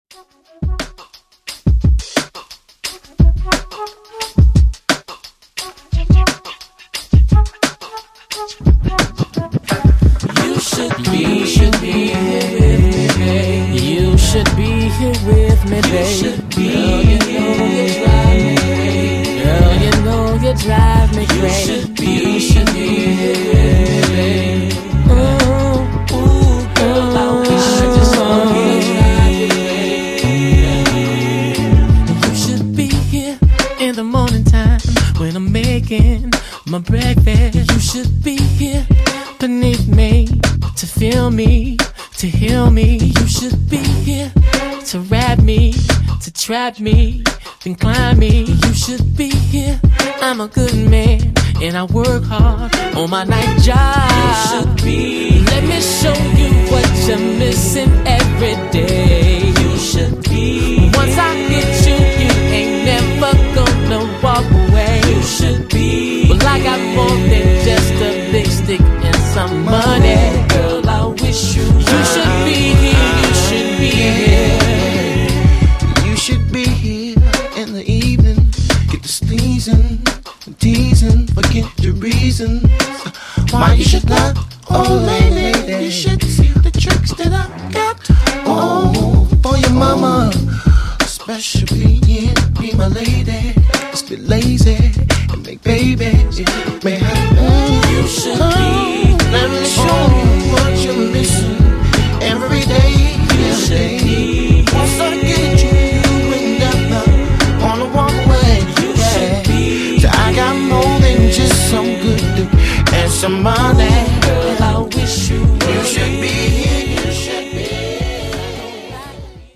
here with me, babe. Girl, you know you drive me crazy. Girl, you know you drive me crazy. You should be here, babe. Ooh, ooh, girl, I wish I just saw you drive me crazy. You should be here in the morning time when I'm making my breakfast. You should be here beneath me to feel me, to heal me. You should be here to wrap me, to trap me, then climb me. You should be here. I'm a good man and I work hard on my night job. You should be. Let me show you what you're missing every day. You should be. Once I hit you, you ain't never gonna walk away. You should be. Well, I got more than just a big stick and some money. Girl, I wish you should be here. You should be here. You should be here in the evening. Get the sneezing and teasing. Forget your reasons why you should not. Oh, lady, you should see the tricks that I got. Oh, for your mama, especially be my lady. Just be lazy and make babies. May have